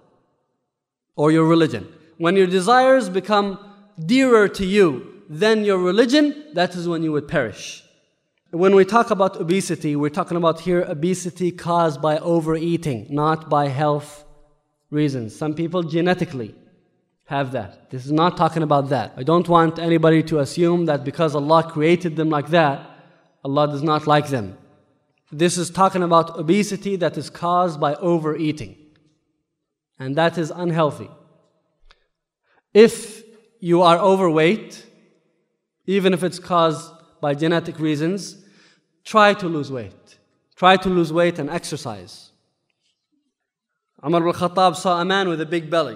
or your religion. When your desires become dearer to you than your religion, that is when you would perish. When we talk about obesity, we're talking about here obesity caused by overeating, not by health reasons. Some people genetically have that. This is not talking about that. I don't want anybody to assume that because Allah created them like that, Allah does not like them. This is talking about obesity that is caused by overeating. And that is unhealthy. If you are overweight, even if it's caused by genetic reasons, try to lose weight. Try to lose weight and exercise. Umar bin Khattab saw a man with a big belly.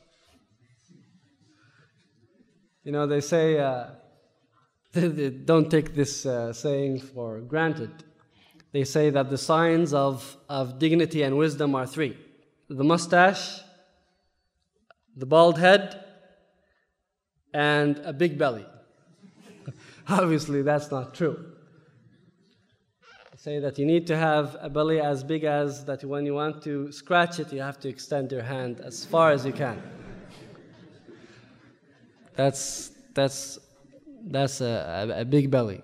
They say, don't take this saying for granted. They say that the signs of dignity and wisdom are three: the mustache, the bald head, and a big belly. Obviously, that's not true. They say that you need to have a belly as big as that when you want to scratch it, you have to extend your hand as far as you can. That's a big belly.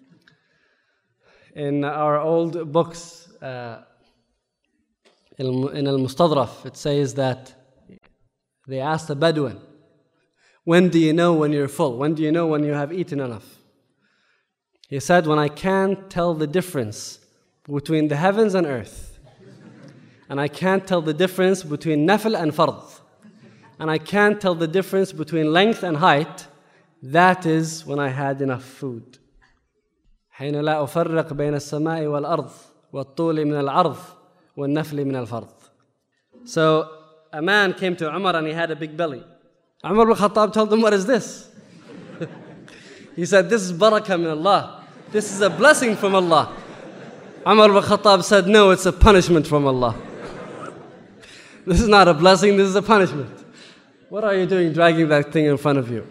In our old books, in Al-Mustadraf, it says that They asked the Bedouin, when do you know when you're full? When do you know when you have eaten enough? He said, when I can't tell the difference between the heavens and earth, and I can't tell the difference between nafl and fard, and I can't tell the difference between length and height, that is when I had enough food. حين لا أفرق بين السماء والأرض والطول من العرض والنفل من الفرض. So a man came to Umar and he had a big belly. Umar ibn Khattab told him, what is this? He said, this is barakah min Allah. This is a blessing from Allah. Umar ibn Khattab said, no, it's a punishment from Allah. This is not a blessing, this is a punishment. What are you doing dragging that thing in front of you?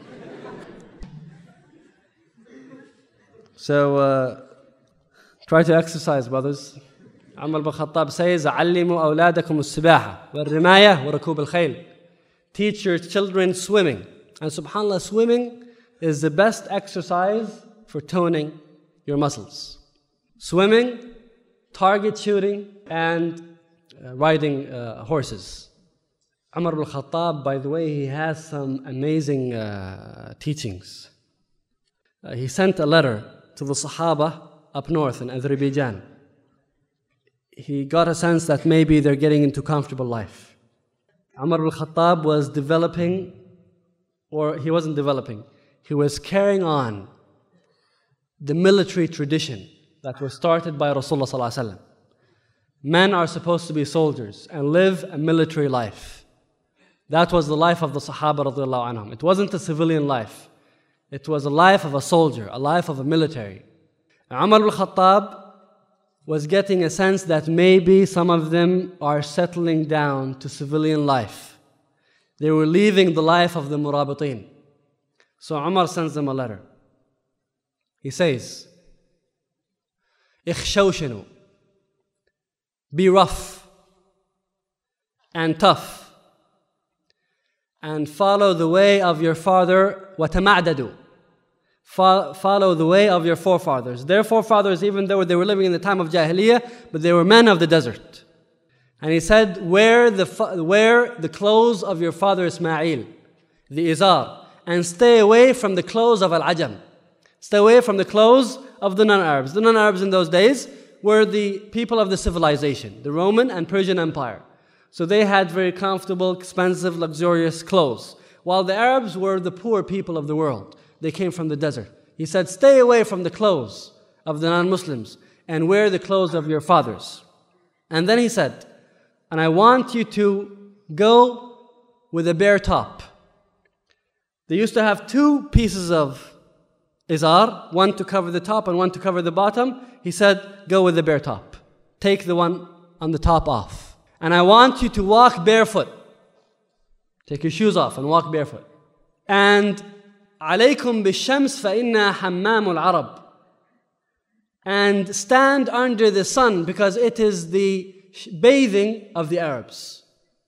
So try to exercise, brothers. Umar ibn Khattab says, علموا أولادكم السباحة والرماية وركوب الخيل. Teach your children swimming. And subhanAllah, swimming is the best exercise for toning your muscles. Swimming, target shooting, and riding horses. Umar ibn Khattab, by the way, he has some amazing teachings. He sent a letter to the Sahaba up north in Azerbaijan. He got a sense that maybe they're getting into comfortable life. Umar ibn Khattab was developing, or he wasn't developing, he was carrying on the military tradition that was started by Rasulullah sallallahu alaihi wasallam. Men are supposed to be soldiers and live a military life. That was the life of the Sahaba radiallahu anhum. It wasn't a civilian life. It was a life of a soldier, a life of a military. Umar ibn Khattab was getting a sense that maybe some of them are settling down to civilian life. They were leaving the life of the murabitin. So Umar sends them a letter. He says, اخشوشنوا, be rough and tough, and follow the way of your father, وتمعددوا, follow the way of your forefathers. Their forefathers, even though they were living in the time of Jahiliyyah, but they were men of the desert. And he said, wear the clothes of your father Ismail, the izar, and stay away from the clothes of Al-Ajam. Stay away from the clothes of the non-Arabs. The non-Arabs in those days were the people of the civilization, the Roman and Persian Empire. So they had very comfortable, expensive, luxurious clothes, while the Arabs were the poor people of the world. They came from the desert. He said, stay away from the clothes of the non-Muslims and wear the clothes of your fathers. And then he said, and I want you to go with a bare top. They used to have two pieces of izar, one to cover the top and one to cover the bottom. He said, go with the bare top. Take the one on the top off. And I want you to walk barefoot. Take your shoes off and walk barefoot. And عليكم بالشمس فإنها حمام العرب. And stand under the sun because it is the bathing of the Arabs.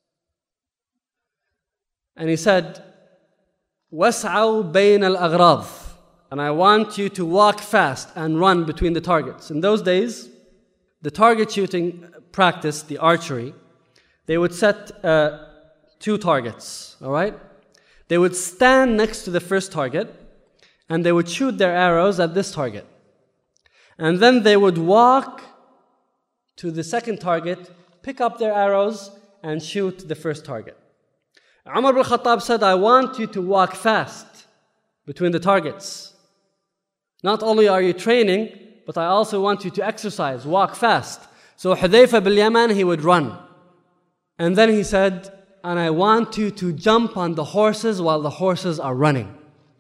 And he said, وَاسْعَوْا بَيْنَ الْأَغْرَاضِ. And I want you to walk fast and run between the targets. In those days, the target shooting practice, the archery, they would set two targets, all right? They would stand next to the first target and they would shoot their arrows at this target. And then they would walk to the second target, pick up their arrows and shoot the first target. Umar ibn Khattab said, I want you to walk fast between the targets. Not only are you training, but I also want you to exercise, walk fast. So Hudayfa bil Yaman, he would run. And then he said, and I want you to jump on the horses while the horses are running.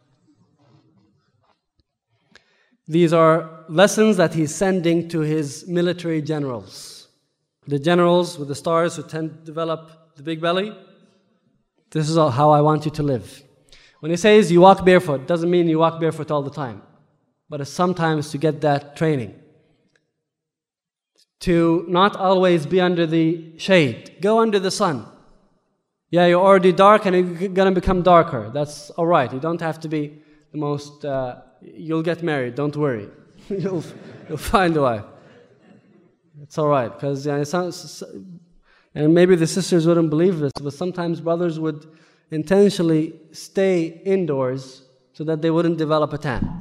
These are lessons that he's sending to his military generals. The generals with the stars who tend to develop the big belly. This is how I want you to live. When he says you walk barefoot, it doesn't mean you walk barefoot all the time. But it's sometimes to get that training. To not always be under the shade. Go under the sun. Yeah, you're already dark and you're going to become darker. That's all right. You don't have to be the most... you'll get married, don't worry. you'll find a wife. It's all right. Because and maybe the sisters wouldn't believe this, but sometimes brothers would intentionally stay indoors so that they wouldn't develop a tan.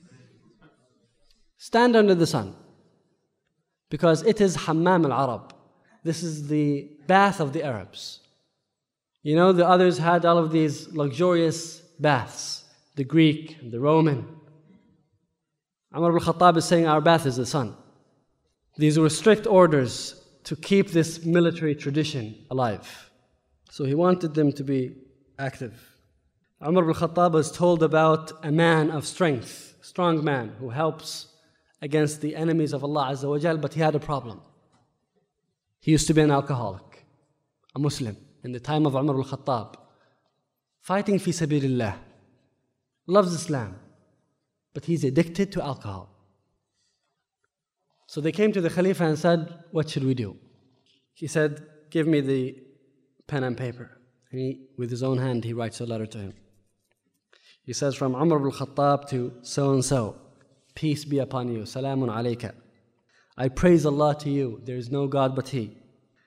Stand under the sun, because it is Hammam al-Arab. This is the bath of the Arabs. You know, the others had all of these luxurious baths, the Greek and the Roman. Umar ibn Khattab is saying our bath is the sun. These were strict orders to keep this military tradition alive. So he wanted them to be active. Umar ibn Khattab was told about a man of strength, strong man who helps against the enemies of Allah Azza wa Jal, but he had a problem. He used to be an alcoholic, a Muslim, in the time of Umar ibn Khattab, fighting fi sabilillah, loves Islam, but he's addicted to alcohol. So they came to the Khalifa and said, what should we do? He said, give me the pen and paper. And with his own hand, he writes a letter to him. He says, from Umar ibn Khattab to so-and-so, peace be upon you, salamun alayka. I praise Allah to you, there is no God but He.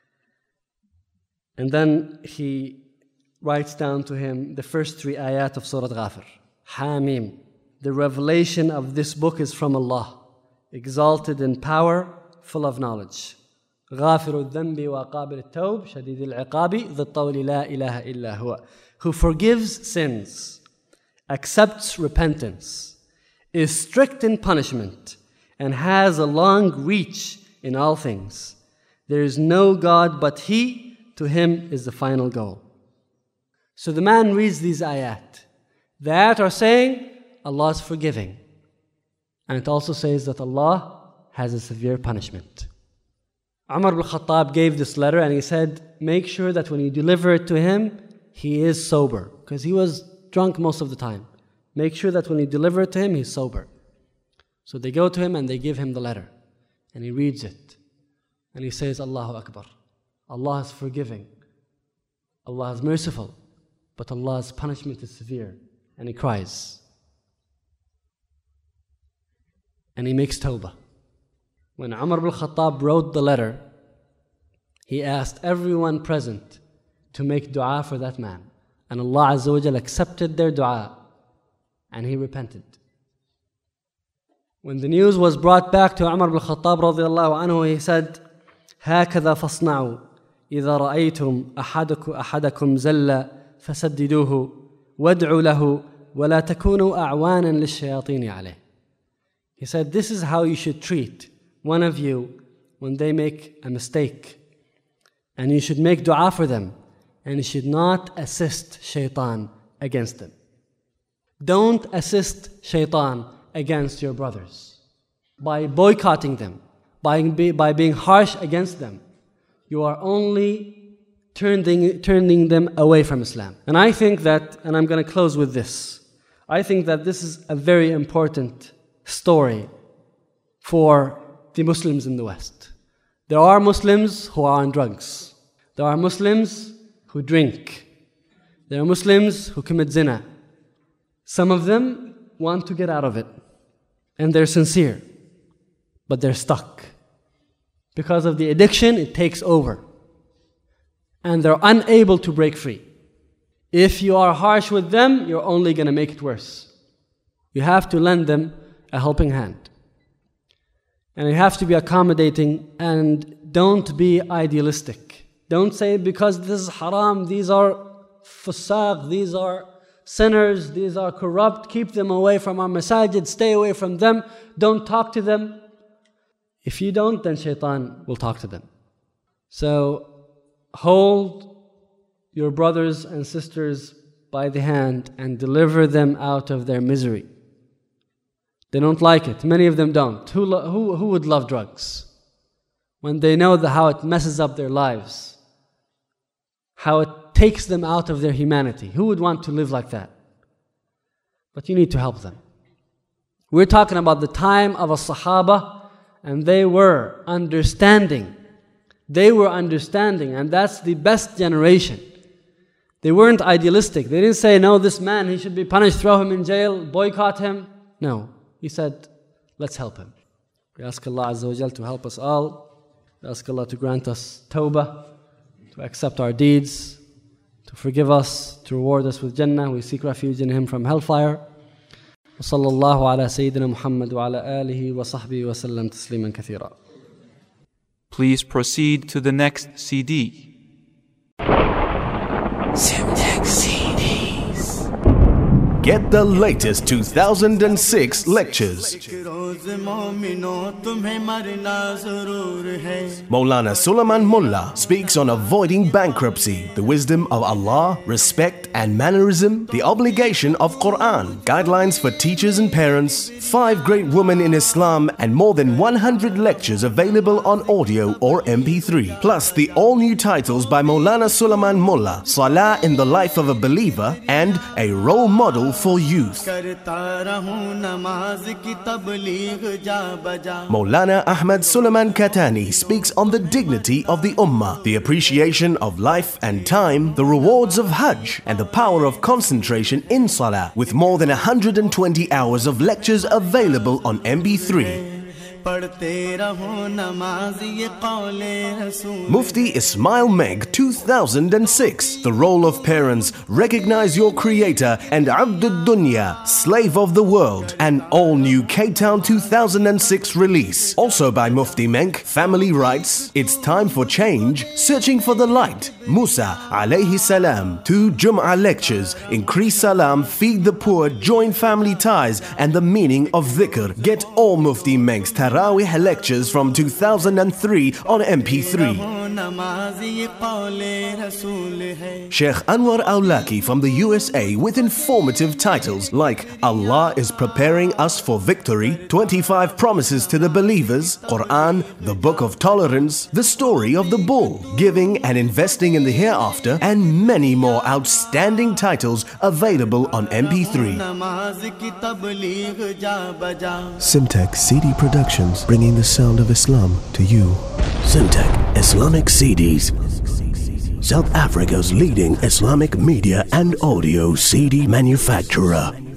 And then he writes down to him the first 3 ayat of Surah Ghafir. Hamim, the revelation of this book is from Allah, exalted in power, full of knowledge. غافر الذنب وقابل التوب شديد العقاب ذي الطول لا إله إلا هو. Who forgives sins, accepts repentance, is strict in punishment, and has a long reach in all things. There is no God but He, to Him is the final goal. So the man reads these ayat. The ayat are saying Allah is forgiving. And it also says that Allah has a severe punishment. Umar ibn Khattab gave this letter and he said, make sure that when you deliver it to him, he is sober. Because he was drunk most of the time. Make sure that when you deliver it to him, he's sober. So they go to him and they give him the letter. And he reads it. And he says, Allahu Akbar. Allah is forgiving. Allah is merciful. But Allah's punishment is severe. And he cries. And he makes tawbah. When Umar ibn Khattab wrote the letter, he asked everyone present to make dua for that man. And Allah Azza wa Jal accepted their dua. And he repented. When the news was brought back to Umar ibn Khattab radiallahu anhu, he said, هكذا فاصنعوا إذا رأيتم أحدكم زل فسددوه وادعوا له ولا تكونوا أعوانا للشياطين عليه. He said, this is how you should treat one of you when they make a mistake. And you should make dua for them. And you should not assist shaitan against them. Don't assist shaitan against your brothers. By boycotting them, by being harsh against them, you are only turning them away from Islam. And I think that, and I'm going to close with this, I think that this is a very important story for the Muslims in the West. There are Muslims who are on drugs. There are Muslims who drink. There are Muslims who commit zina. Some of them want to get out of it. And they're sincere. But they're stuck. Because of the addiction, it takes over. And they're unable to break free. If you are harsh with them, you're only going to make it worse. You have to lend them a helping hand. And you have to be accommodating and don't be idealistic. Don't say because this is haram, these are fusaq, these are sinners, these are corrupt, keep them away from our masajid, stay away from them, don't talk to them. If you don't, then shaitan will talk to them. So hold your brothers and sisters by the hand and deliver them out of their misery. They don't like it. Many of them don't. Who would love drugs? When they know how it messes up their lives, how it takes them out of their humanity. Who would want to live like that? But you need to help them. We're talking about the time of a Sahaba, and they were understanding. They were understanding, and that's the best generation. They weren't idealistic. They didn't say, no, this man, he should be punished, throw him in jail, boycott him. No. He said, let's help him. We ask Allah Azza wa Jal to help us all. We ask Allah to grant us tawbah, to accept our deeds, to forgive us, to reward us with Jannah. We seek refuge in Him from hellfire. وصلى الله على سيدنا محمد وعلى آله وصحبه وسلم تسليما كثيرا. Please proceed to the next CD. Semtech CDs. Get the latest 2006 lectures. Maulana Sulaiman Mullah speaks on avoiding bankruptcy, the wisdom of Allah, respect and mannerism, the obligation of Quran, guidelines for teachers and parents, 5 great women in Islam, and more than 100 lectures available on audio or MP3. Plus the all-new titles by Maulana Sulaiman Mullah, Salah in the Life of a Believer, and a role model for youth. Maulana Ahmad Sulaiman Katani speaks on the dignity of the Ummah, the appreciation of life and time, the rewards of Hajj, and the power of concentration in Salah, with more than 120 hours of lectures available on MP3. Mufti Ismail Meg 2006. The Role of Parents, Recognize Your Creator, and Abdud Dunya, Slave of the World, an all-new K-Town 2006 release. Also by Mufti Menk, Family Rights, It's Time for Change, Searching for the Light, Musa alayhi salam, 2 Jum'ah lectures, Increase Salam, Feed the Poor, Join Family Ties, and the Meaning of Dhikr. Get all Mufti Menk's Tarawih lectures from 2003 on MP3. Sheikh Anwar Awlaki from the USA with informative titles like Allah is Preparing Us for Victory, 25 Promises to the Believers, Quran, the Book of Tolerance, The Story of the Bull, Giving and Investing in the Hereafter, and many more outstanding titles available on MP3. Semtech CD Productions, bringing the sound of Islam to you. Semtech Islamic CDs, South Africa's leading Islamic media and audio CD manufacturer.